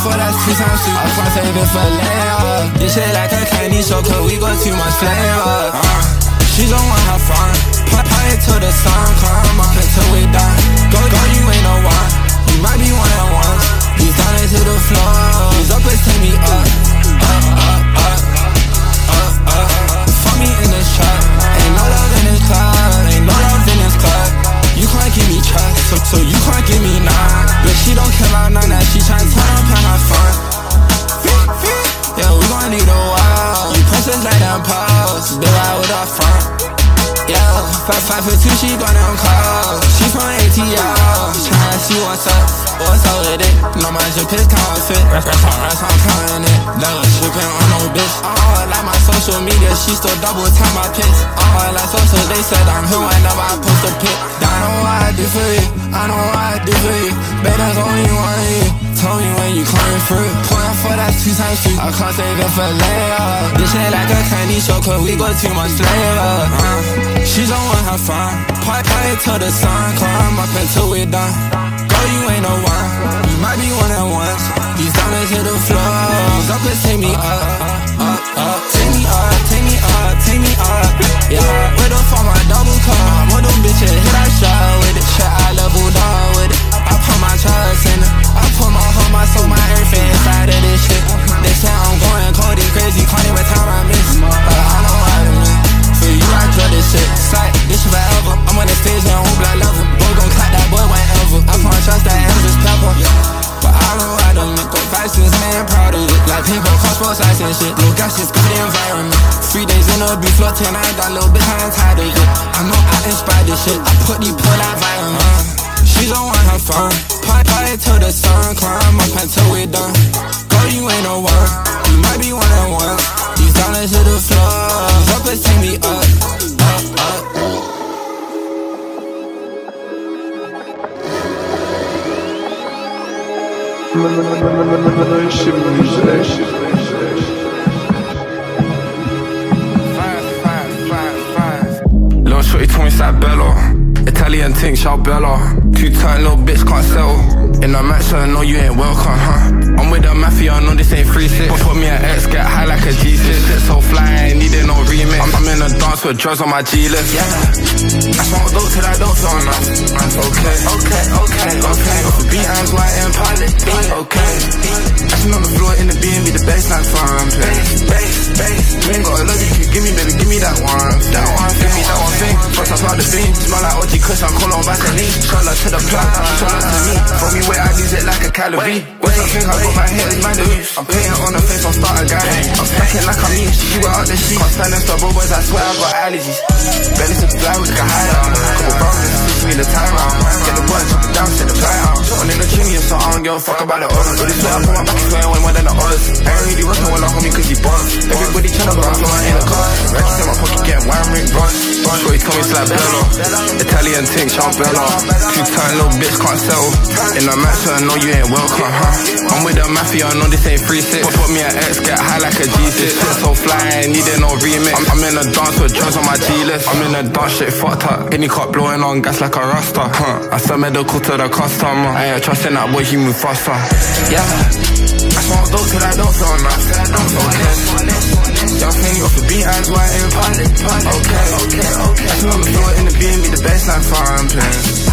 for that's 2 times 2. I can't save it for later. This shit like a candy show, cause we got too much flavor. She don't want her fun. Party till the sun come up until we done. Go, you ain't no one. You might be one at once. He's down into the floor. These uppers take me up. Fuck me in this truck. Ain't no love in this club. Ain't no love in this club. You can't give me trust, so you can't give me none. But she don't care about none that she tryna turn up and have fun. Yeah, we gon' need a while. You princess like them pals. They ride with our front. Yeah, 5 for 2, she got them calls. She from ATL, tryna see what's up with it. No mind your piss counterfeit. Rest on counting it. Never shipping on no bitch. Like my social media, she still double time my pics. Like social, they said I'm here whenever I post a pic. I know what I do for you, I know what I do for you. Babe, that's only one of you. Tell me when you coming through. Point for that's 2 times 2. I can't save it for later. This ain't like a candy show, cause we got too much flavor. She don't want her fun. Party till the sun come up until we done. Girl, you ain't no one. You might be one at once. These diamonds hit the floor. These uppers take me up. Take me up, take me up, take me up. Yeah, with up on my double car. With them bitches hit that shot with it. Shit, I leveled up with it. I put my trust in it. I put my heart, my soul, my everything inside of this shit. They say I'm going cold and crazy. Call every time I miss. But I know what I mean. For you, I draw this shit. Sight, this shit forever. I'm on the stage and whole blood level. Boy gon' clap that boy whenever. I can't trust that Elvis Pepper. But I know I don't make up vices, man, proud of it. Like paper, cost for size and shit. No gas, just good environment. 3 days in the beef, floating, I ain't got a little bit, I ain't tired of it. I know I inspired this shit. I put these pull out vitamins. She don't want her fun. Party till the sun climb up until we done. Girl, you ain't no one. You might be one at once. These dollars to the floor. These uppers take me up. Little shorty told me it's like Bella. Italian ting, shout Bella. 2-turn little bitch can't settle. In a mansion, no you ain't welcome, huh? I'm with the mafia, no this ain't 3-6. Put me an X, get high like a G6. Shit so fly, I ain't needing no remix. I'm in a dance with drugs on my G-list. Yeah, I smoke dope till I don't feel enough. Okay. Off the beat, I'm white and pilot. Okay. Action on the floor in the B&B, the bassline fun. Bass. You ain't got a love you can give me, baby, give me that one. Give me that one thing. First I smell the thing. Smell like OG Kush, I'm calling on Vaseline. Shout out to the plug, shout out to me. For me, where I use it like a calorie. What's up, think I got my head in my loose. I'm painting on the face, I'll start a guy. I'm stacking like I'm me, she went out the sheet. Can't stand and stop, boys, I swear I got allergies. Belly to fly with the high down. Couple brothers, switch me the time round. Get the boy, chop it down, set the fly out. Shooting in the chimney, so I don't give a fuck about the odds. But this way I put my back, so I ain't more than the odds. I ain't really working with a homie, cause he boss. Everybody tryna go, so I ain't a car. Ratchets in my pocket, getting wine ring bronze. Shorty told me it's like Bella. Italian ting, shout Bella. 2-turn little bitch can't settle. In a mansion, no you ain't welcome, huh? I'm with the mafia, no this ain't 3-6. Put me an X, get high like a G6. Shit so fly, I ain't needing no remix. I'm in a dance with drugs on my G-list. I'm in a dance, shit fucked up. Any cop blowing on gas like a rasta, huh? I sell medical to the customer. I ain't trusting that boy, he move faster. Yeah, I smoke dope till I don't feel enough. Okay. Y'all think off the beat, eyes white and pilot. Okay. I smell the floor in the B&B, the bassline fun,